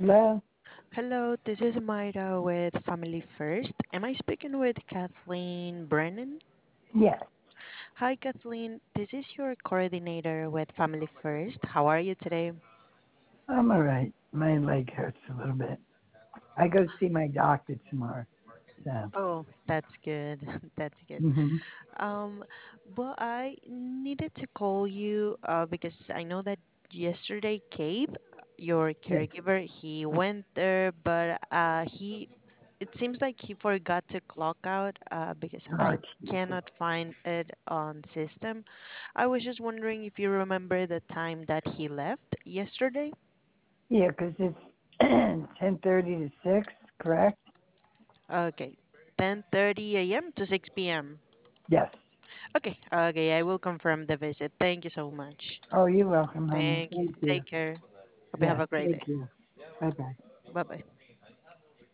Hello? Hello, this is Mayra with Family First. Am I speaking with Kathleen Brennan? Yes, Hi, Kathleen. This is your coordinator with Family First. How are you today? I'm all right. My leg hurts a little bit. I go see my doctor tomorrow. So, Oh, that's good. That's good. hmm Um, well, I needed to call you because I know that yesterday, Cape, your yes, caregiver, he went there, but it seems like he forgot to clock out because I oh, Jesus. cannot find it on system. I was just wondering if you remember the time that he left yesterday. Yeah, 'cause it's 10:30 to 6, correct? Okay, 10:30 a.m. to 6 p.m. Yes. Okay, okay, I will confirm the visit. Thank you so much. Oh, you're welcome, honey. Thank you. Thank you. Take care. Hope you have Yes, a great thank day. you. Bye-bye. Bye bye.